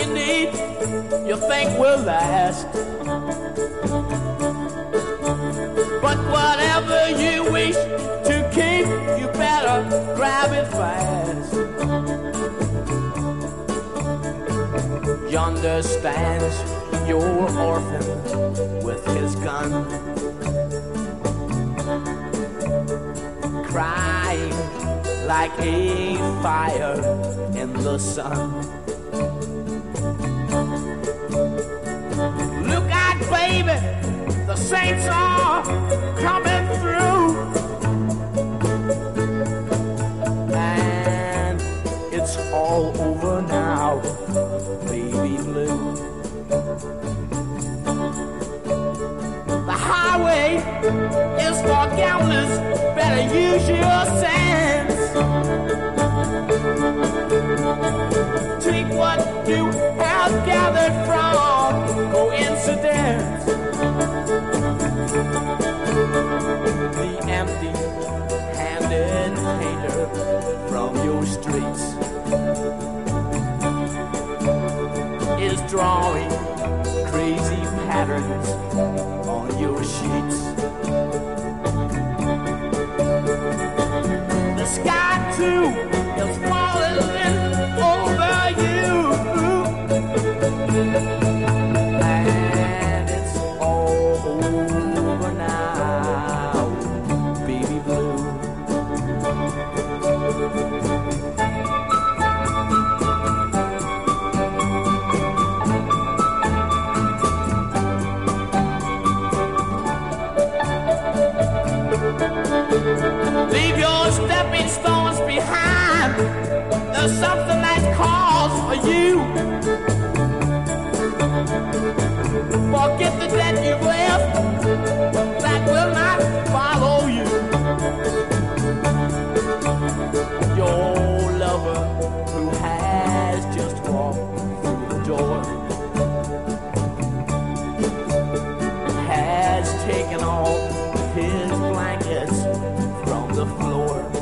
you need, you think will last. But whatever you wish to keep, you better grab it fast. Yonder stands your orphan with his gun, crying like a fire in the sun. Look out, baby, the saints are coming through, and it's all over now, baby blue. The highway is for gamblers, better use your sense. Take what you have gathered from coincidence. The empty-handed painter from your streets is drawing crazy patterns on your sheets. The sky too is falling over you, and it's all over now, baby blue. Leave your stepping stones behind. There's something that calls for you. Forget the debt you've left, that will not follow you. Your lover who has just walked through the door has taken all his blankets from the floor.